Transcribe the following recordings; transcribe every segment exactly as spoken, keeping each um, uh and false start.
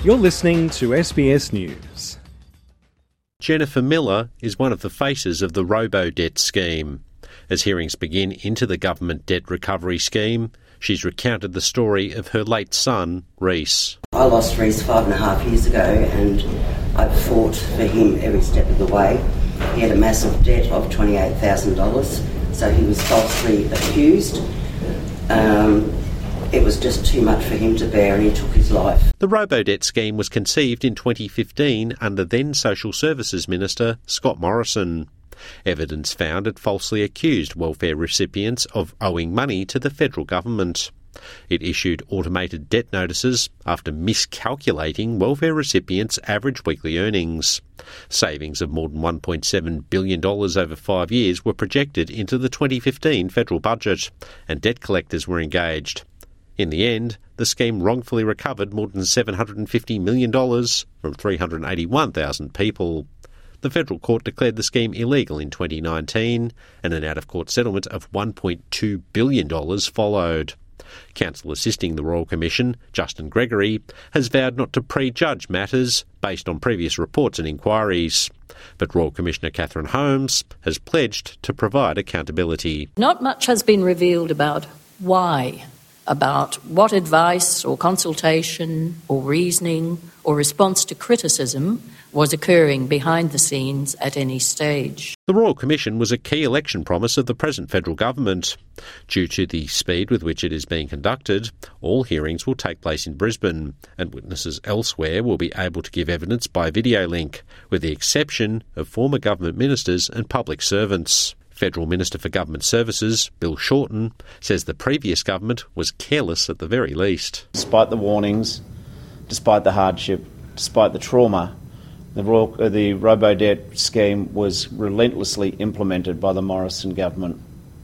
You're listening to S B S News. Jennifer Miller is one of the faces of the robo-debt scheme. As hearings begin into the government debt recovery scheme, she's recounted the story of her late son, Reece. I lost Reece five and a half years ago, and I fought for him every step of the way. He had a massive debt of twenty-eight thousand dollars, so he was falsely accused. Um, it was just too much for him to bear, and he took his life. The robo-debt scheme was conceived in twenty fifteen under then Social Services Minister Scott Morrison. Evidence found it falsely accused welfare recipients of owing money to the federal government. It issued automated debt notices after miscalculating welfare recipients' average weekly earnings. Savings of more than one point seven billion dollars over five years were projected into the twenty fifteen federal budget, and debt collectors were engaged. In the end, the scheme wrongfully recovered more than seven hundred fifty million dollars from three hundred eighty-one thousand people. The federal court declared the scheme illegal in twenty nineteen, and an out-of-court settlement of one point two billion dollars followed. Counsel assisting the Royal Commission, Justin Gregory, has vowed not to prejudge matters based on previous reports and inquiries. But Royal Commissioner Catherine Holmes has pledged to provide accountability. Not much has been revealed about why, about what advice or consultation or reasoning or response to criticism was occurring behind the scenes at any stage. The Royal Commission was a key election promise of the present federal government. Due to the speed with which it is being conducted, all hearings will take place in Brisbane, and witnesses elsewhere will be able to give evidence by video link, with the exception of former government ministers and public servants. Federal Minister for Government Services, Bill Shorten, says the previous government was careless at the very least. Despite the warnings, despite the hardship, despite the trauma, the, Royal, uh, the robo-debt scheme was relentlessly implemented by the Morrison government.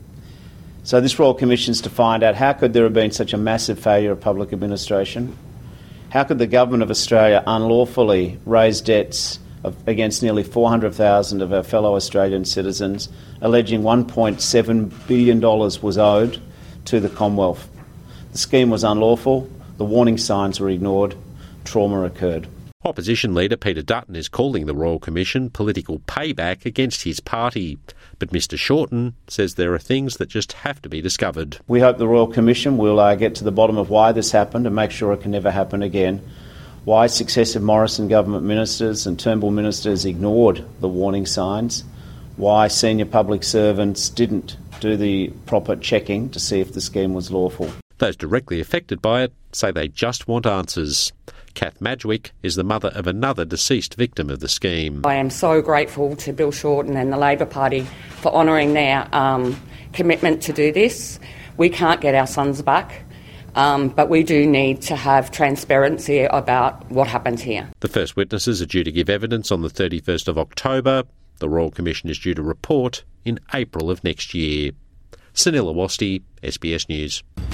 So this Royal Commission's to find out how could there have been such a massive failure of public administration? How could the Government of Australia unlawfully raise debts of, against nearly four hundred thousand of our fellow Australian citizens, alleging one point seven billion dollars was owed to the Commonwealth? The scheme was unlawful, the warning signs were ignored, trauma occurred. Opposition leader Peter Dutton is calling the Royal Commission political payback against his party. But Mr Shorten says there are things that just have to be discovered. We hope the Royal Commission will uh, get to the bottom of why this happened and make sure it can never happen again. Why successive Morrison government ministers and Turnbull ministers ignored the warning signs. Why senior public servants didn't do the proper checking to see if the scheme was lawful. Those directly affected by it say they just want answers. Kath Madgwick is the mother of another deceased victim of the scheme. I am so grateful to Bill Shorten and the Labor Party for honouring their um, commitment to do this. We can't get our sons back, um, but we do need to have transparency about what happened here. The first witnesses are due to give evidence on the thirty-first of October. The Royal Commission is due to report in April of next year. Sunil Awasthi, S B S News.